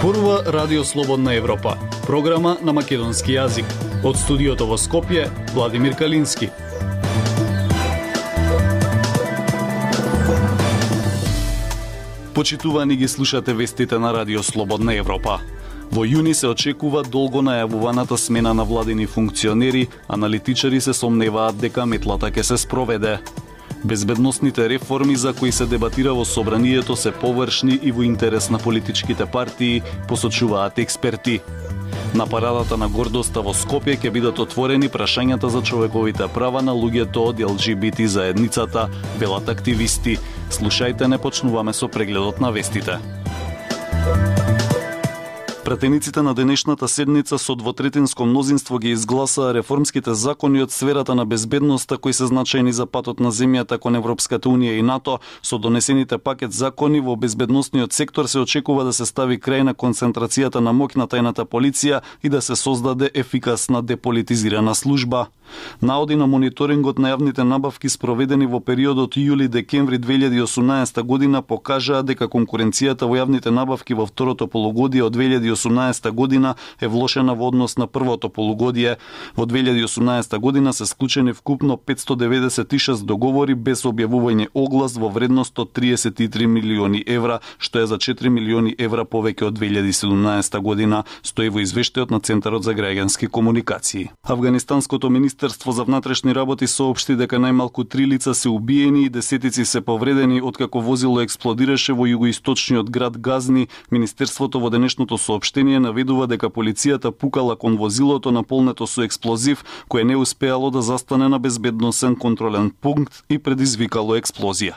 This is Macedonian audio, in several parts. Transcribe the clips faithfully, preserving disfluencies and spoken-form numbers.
зборува Радио Слободна Европа, програма на македонски јазик. Од студиото во Скопје, Владимир Калински. Почитувани, ги слушате вестите на Радио Слободна Европа. Во јуни се очекува долго најавуваната смена на владини функционери, аналитичари се сомневаат дека метлата ќе се спроведе. Безбедносните реформи за кои се дебатира во собранието се површни и во интерес на политичките партии, посочуваат експерти. На парадата на гордоста во Скопје ќе бидат отворени прашањата за човековите права на луѓето од ел џи би ти заедницата, велат активисти. Слушајте, не почнуваме со прегледот на вестите. Пратениците на денешната седница со двотретинско мнозинство ги изгласаа реформските закони од сферата на безбедноста кои се значајни за патот на земјата кон Европската унија и НАТО. Со донесените пакет закони во безбедносниот сектор се очекува да се стави крај на концентрацијата на моќ на тајната полиција и да се создаде ефикасна деполитизирана служба. Наоди на мониторингот на јавните набавки спроведени во периодот јули-декември две илјади и осумнаесета година покажаа дека конкуренцијата во јавните набавки во второто полугодие од две илјади и осумнаесета година е влошена во однос на првото полугодие. Во две илјади и осумнаесета година се склучени вкупно петстотини деведесет и шест договори без објавување оглас во вредност од триесет и три милиони евра, што е за четири милиони евра повеќе од две илјади и седумнаесета година, стои во извештајот на Центарот за граѓански комуникации. Афганистанското Министерство за внатрешни работи соопшти дека најмалку три лица се убиени и десетици се повредени откако возило експлодираше во југоисточниот град Газни. Министерството во денешното соопштение наведува дека полицијата пукала кон возилото наполнето со експлозив, кое не успеало да застане на безбедносен контролен пункт и предизвикало експлозија.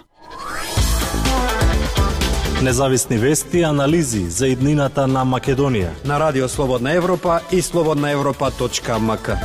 Независни вести и анализи за иднината на Македонија на Радио Слободна Европа и слободна европа точка ем ка.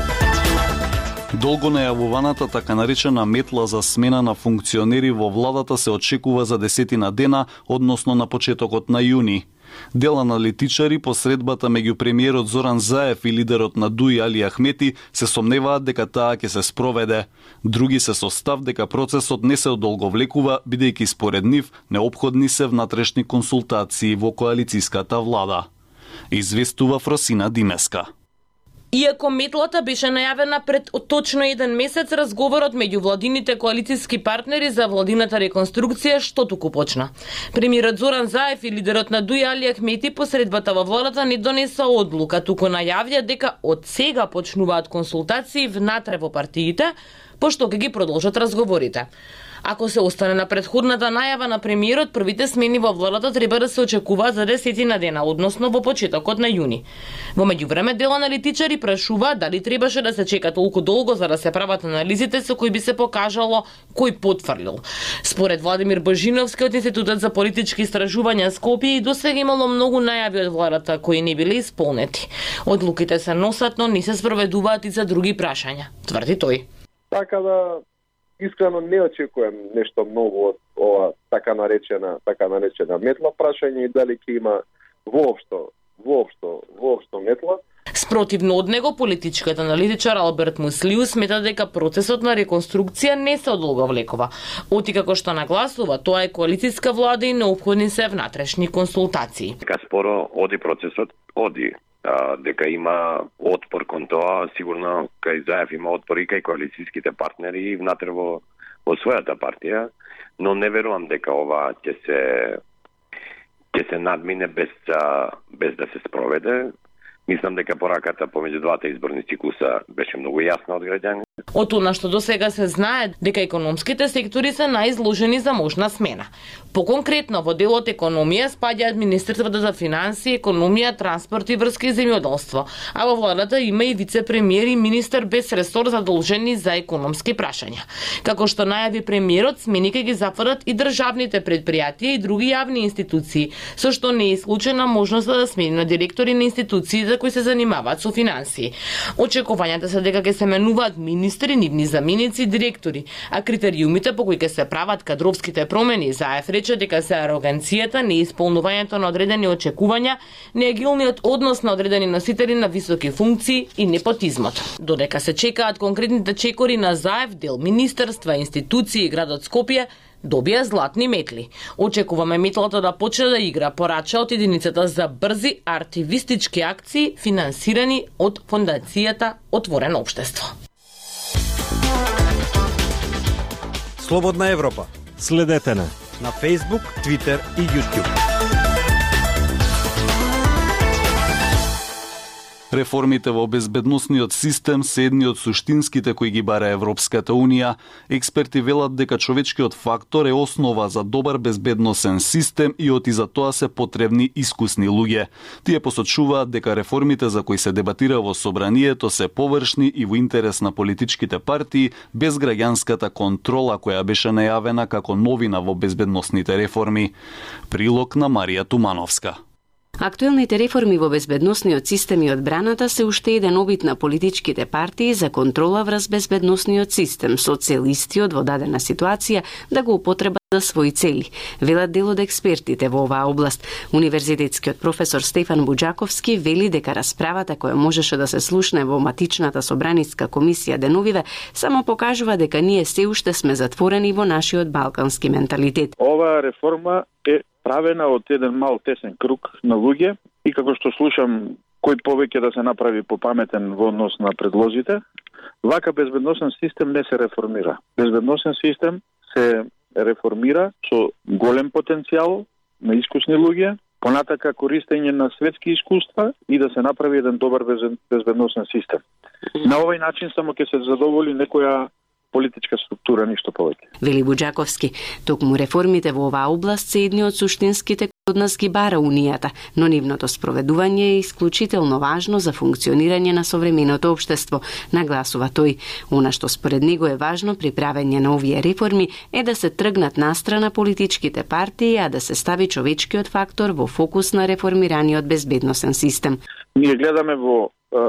Долго најавуваната така наречена метла за смена на функционери во владата се очекува за десетина дена, односно на почетокот на јуни. Дел аналитичари по средбата меѓу премиерот Зоран Заев и лидерот на ДУИ Али Ахмети се сомневаат дека таа ќе се спроведе. Други се со став дека процесот не се одолговлекува, бидејќи според нив неопходни се внатрешни консултации во коалицијската влада. Известува Фросина Димеска. Иако метлата беше најавена пред точно еден месец, разговорот меѓу владините коалицијски партнери за владината реконструкција што туку почна. Премиерот Зоран Заев и лидерот на ДУИ Али Ахмети по средбата во владата не донеса одлука, туку најавија дека од сега почнуваат консултации внатре во партиите, пошто ќе ги продолжат разговорите. Ако се остане на претходната најава на премиерот, првите смени во владата треба да се очекуваат за десетина дена, односно во почетокот на јуни. Во меѓувреме, дел аналитичари прашува дали требаше да се чека толку долго за да се прават анализите со кои би се покажало кој потфрлил. Според Владимир Божиновски од Институтот за политички истражувања Скопје, и досега имало многу најави од владата кои не биле исполнети. Одлуките се носат, но не се спроведуваат и за други прашања, тврди тој. Така да искрено не очекувам нешто многу од ова така наречена така наречена метла прашање и дали ќе има воопшто воопшто воопшто метла. Спротивно од него, политичкиот аналитичар Алберт Муслиу смета дека процесот на реконструкција не се одолговлекува. Оти како што нагласува, тоа е коалицијска влада и неопходни се внатрешни консултации. Дека споро оди процесот, оди. А, дека има отпор кон тоа, сигурно кај Заев има отпор и кај коалицијските партнери и внатре во, во својата партија, но не верувам дека ова ќе се ќе се надмине без без да се спроведе. Мислам дека пораката помеѓу двата изборни цикуса беше многу јасна од граѓани. Од она што досега се знае дека економските сектори се најизложени за можна смена. Поконкретно во делот економија спаѓаат Министерството за финансии, економија, транспорт и врски и земјоделство, а во владата има и вице-премиер и министер без ресор задолжени за економски прашања. Како што најави премиерот, смени ќе ги зафатат и државните предпријатија и други јавни институции, со што не е исклучена можноста да смени на директори на институциите кои се занимаваат со финансии. Очекувањата се дека ќе се менуваат министри, нивни заменици, директори, а критериумите по кои ќе се прават кадровските промени, Заев рече дека се ароганцијата, неисполнувањето на одредени очекувања, неагилниот однос на одредени носители на високи функции и непотизмот. Додека се чекаат конкретните чекори на Заев, дел министерства, институции и градот Скопје добија златни метли. Очекуваме метлата да почне да игра, порача од единицата за брзи артивистички акции финансирани од фондацијата Отворено општество. Слободна Европа. Следете на На Facebook, Twitter и YouTube. Реформите во безбедносниот систем се едни од суштинските кои ги бара Европската Унија. Експерти велат дека човечкиот фактор е основа за добар безбедносен систем и оти за тоа се потребни искусни луѓе. Тие посочуваат дека реформите за кои се дебатира во собранието се површни и во интерес на политичките партии, без граѓанската контрола која беше најавена како новина во безбедносните реформи. Прилог на Марија Тумановска. Актуелните реформи во безбедносниот систем и одбраната се уште еден обид на политичките партии за контрола врз безбедносниот систем, со цел истиот во дадена ситуација да го употребат за своји цели, велат дел од експертите во оваа област. Универзитетскиот професор Стефан Буџаковски вели дека расправата која можеше да се слушне во матичната собраниска комисија деновиве само покажува дека ние се уште сме затворени во нашиот балкански менталитет. Оваа реформа е правена од еден мал тесен круг на луѓе и како што слушам кој повеќе да се направи попаметен во однос на предлозите, вака безбедносен систем не се реформира. Безбедносен систем се реформира со голем потенцијал на искусни луѓе, понатака користење на светски искуства и да се направи еден добар безбедносен систем. На овој начин само ќе се задоволи некоја политичка структура, ништо повеќе. Вели Буџаковски, токму реформите во оваа област се едни од суштинските кои од нас ги бара Унијата, но нивното спроведување е исклучително важно за функционирање на современото општество, нагласува тој. Она што според него е важно при правење на овие реформи е да се тргнат настрана политичките партии, а да се стави човечкиот фактор во фокус на реформираниот безбедносен систем. Ние гледаме во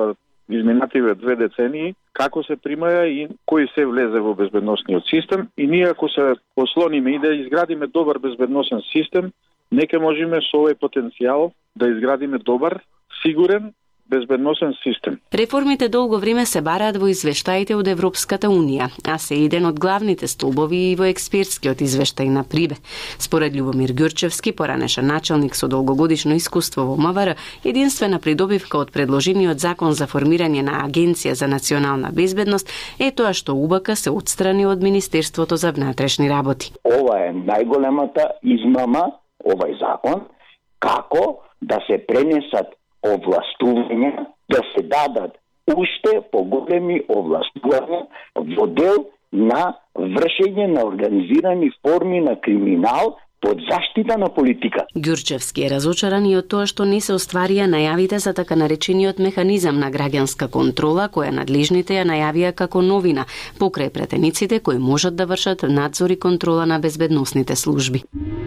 изминативе две децении како се примаја и кој се влезе во безбедносниот систем и ние ако се ослониме и да изградиме добар безбедносен систем, нека можеме со овој потенцијал да изградиме добар, сигурен безбедносен систем. Реформите долго време се бараат во извештаите од Европската Унија, а се еден од главните столбови и во експертскиот извештај на Прибе. Според Љубомир Ѓурчевски, поранешен началник со долгогодишно искуство во МВР, единствена придобивка од предложениот закон за формирање на Агенција за национална безбедност е тоа што УБК се отстрани од Министерството за внатрешни работи. Ова е најголемата измама, овај закон, како да се пренесат овластувања, да се дадат уште поголеми овластувања во дел на вршење на организирани форми на криминал под заштита на политика. Ѓурчевски е разочаран и од тоа што не се остварија најавите за така наречениот механизам на граѓанска контрола која надлежните ја најавија како новина покрај претениците кои можат да вршат надзор и контрола на безбедносните служби.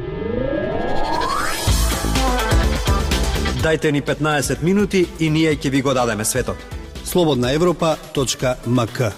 Дајте ни петнаесет минути и ние ќе ви го дадеме светот. слободна европа точка ем ка.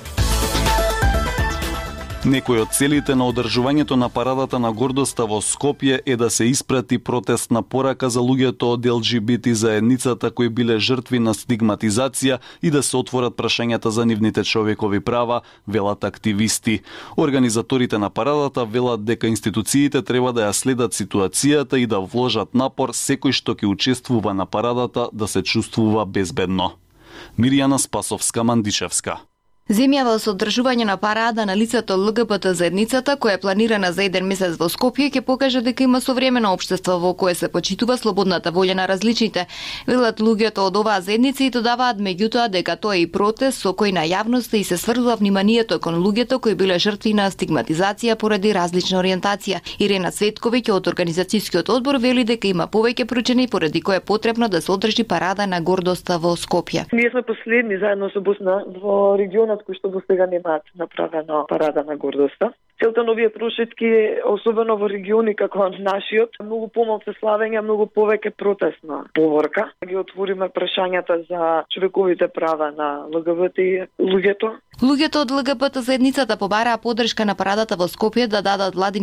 Некој од целите на одржувањето на парадата на гордоста во Скопје е да се испрати протестна порака за луѓето од ел џи би ти заедницата кои биле жртви на стигматизација и да се отворат прашањата за нивните човекови права, велат активисти. Организаторите на парадата велат дека институциите треба да ја следат ситуацијата и да вложат напор секој што ќе учествува на парадата да се чувствува безбедно. Мирјана Спасовска-Мандичевска. Земјава со одржување на парада на лицето ел ге би те заедницата, која е планирана за еден месец во Скопје, ќе покаже дека има современо општество во кое се почитува слободната волја на различните. Велат луѓето од оваа заедница и додаваат меѓутоа дека тоа е и протест со кој на јавноста и се сврлува вниманието кон луѓето кои биле жртви на стигматизација поради различна ориентација. Ирена Цветковиќ од организацијскиот одбор вели дека има повеќе причини поради кои е потребно да се одржи парада на гордоста во Скопје. Ние сме последни заедно со Босна во регионот кои што до сега немаат направена парада на гордоста. Целта на овие прошетки, особено во региони како нашиот, многу помалку славење, многу повеќе протестна поворка. Ги отвориме прашањата за човековите права на ел ге би те луѓето. Луѓето од ел ге би те заедницата побараа поддршка на парадата во Скопје да дадат владини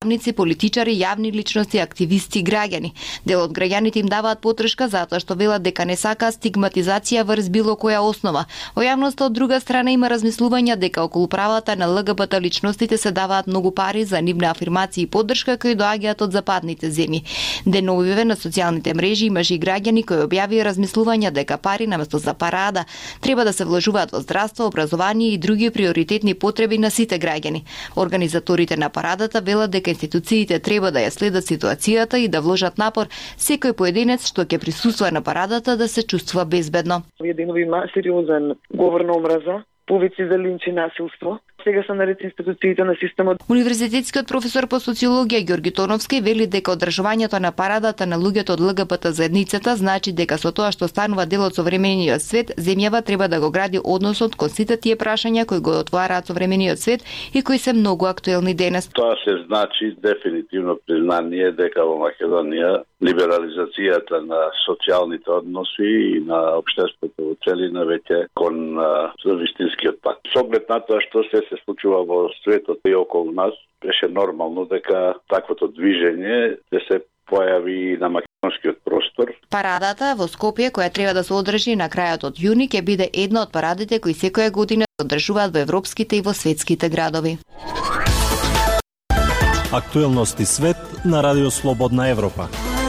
политичари, јавни личности, активисти и граѓани. Дел од граѓаните им даваат подршка затоа што велат дека не сака стигматизација врз било која основа. Во јавноста од друга страна има размислувања дека околу правата на Л Г Б Т личностите се даваат многу пари за нивна афирмација и поддршка кои доаѓаат од западните земји. Деновиве на социјалните мрежи имаше и граѓани кои објавија размислувања дека пари наместо за парада треба да се вложуваат во здравство, образование и други приоритетни потреби на сите граѓани. Организаторите на парадата велат дека институциите треба да ја следат ситуацијата и да вложат напор секој поединец што ќе присуствува на парадата да се чувствува безбедно. Овие денови има сериозен говор на омраза, повици за линч и насилство. Сега се наред институциите на системот. Универзитетскиот професор по социологија Ѓорги Тоновски вели дека одржувањето на парадата на луѓето од Л Г Б Т заедницата значи дека со тоа што станува дел од современиот свет, земјава треба да го гради односот кон сите тие прашања кои го отвараат современиот свет и кои се многу актуелни денес. Тоа се значи дефинитивно признание дека во Македонија либерализацијата на социјалните односи и на општеството во целина веќе кон вистинскиот пат. Со оглед на тоа што се се случува во светот и околу нас, беше нормално дека таквото движење се се појави на македонскиот простор. Парадата во Скопје, која треба да се одржи на крајот од јуни, ќе биде една од парадите кои секоја година се одржуваат во европските и во светските градови. Актуелности свет на Радио Слободна Европа.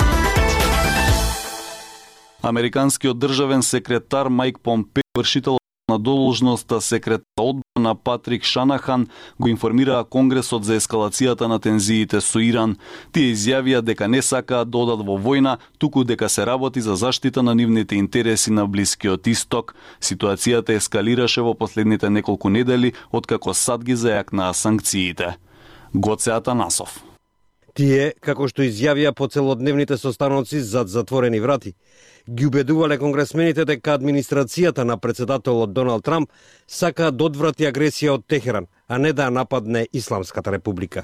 Американскиот државен секретар Мајк Помпео, вршител на должноста секретар одбрана Патрик Шанахан, го информираа Конгресот за ескалацијата на тензиите со Иран. Тие изјавија дека не сакаат да одат во војна, туку дека се работи за заштита на нивните интереси на Блискиот Исток. Ситуацијата ескалираше во последните неколку недели, откако САД ги зајакнаа санкциите. Гоце Атанасов. Тие, како што изјавија по целодневните состаноци зад затворени врати, ги убедувале конгресмените дека администрацијата на председателот Доналд Трамп сака да одврати агресија од Техеран, а не да ја нападне Исламската република.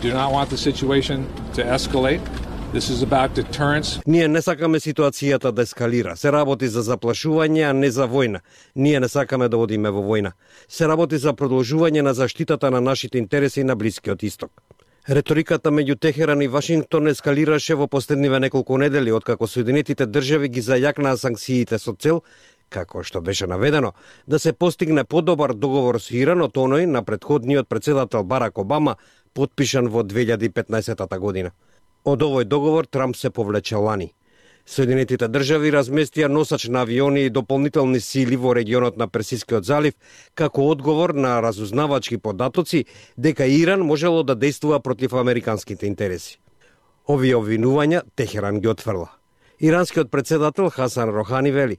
Ние не сакаме ситуацијата да ескалира. Се работи за заплашување, а не за војна. Ние не сакаме да одиме во војна. Се работи за продолжување на заштитата на нашите интереси на Блискиот Исток. Реториката меѓу Техеран и Вашингтон ескалираше во последниве неколку недели, откако Соединетите држави ги зајакнаа санкциите со цел, како што беше наведено, да се постигне подобар договор со Иран од оној на претходниот председател Барак Обама, потпишан во две илјади и петнаесетта година. Од овој договор Трамп се повлече лани. Соединетите држави разместија носач на авиони и дополнителни сили во регионот на Персискиот залив како одговор на разузнавачки податоци дека Иран можело да действува против американските интереси. Овие обвинувања Техеран ги отфрла. Иранскиот председател Хасан Рохани вели: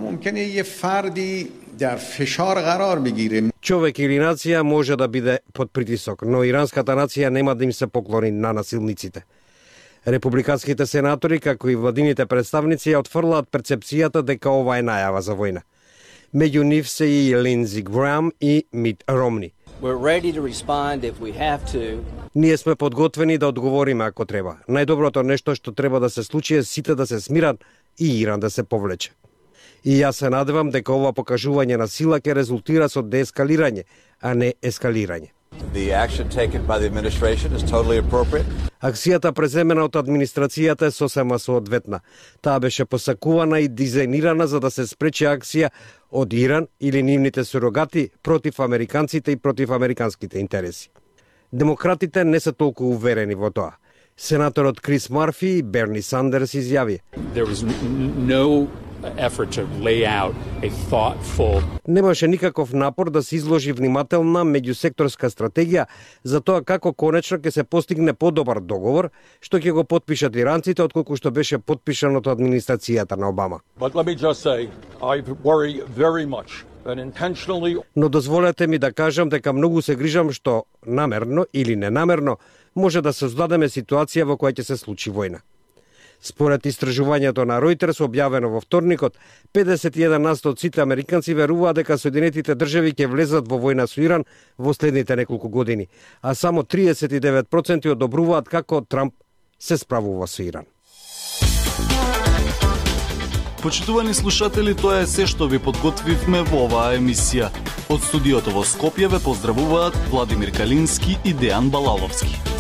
човек или нација може да биде под притисок, но иранската нација нема да им се поклони на насилниците. Републиканските сенатори, како и владините представници, ја отфрлаат перцепцијата дека ова е најава за војна. Меѓу нив се и Линдзи Грам и Мит Ромни. Ние сме подготвени да одговориме ако треба. Најдоброто нешто што треба да се случи е сите да се смират и Иран да се повлече. И јас се надевам дека ова покажување на сила ќе резултира со деескалирање, а не ескалирање. Акцијата преземена од администрацијата е сосема соодветна. Таа беше посакувана и дизајнирана за да се спречи акција од Иран или нивните сурогати против американците и против американските интереси. Демократите не се толку уверени во тоа. Сенаторот Крис Марфи и Берни Сандерс изјави: немаше никаков напор да се изложи внимателна меѓусекторска стратегија за тоа како конечно ќе се постигне подобар договор, што ќе го потпишат иранците, отколку што беше потпишан од администрацијата на Обама. Но дозволете ми да кажам дека многу се грижам што намерно или ненамерно може да создадеме ситуација во која ќе се случи војна. Според истражувањето на Reuters објавено во вторникот, педесет и еден на сто од сите американци веруваат дека Соединетите држави ќе влезат во војна со Иран во следните неколку години, а само триесет и девет проценти одобруваат како Трамп се справува со Иран. Почитувани слушатели, тоа е се што ви подготвивме во оваа емисија. Од студиото во Скопје ве поздравуваат Владимир Калински и Дејан Балаловски.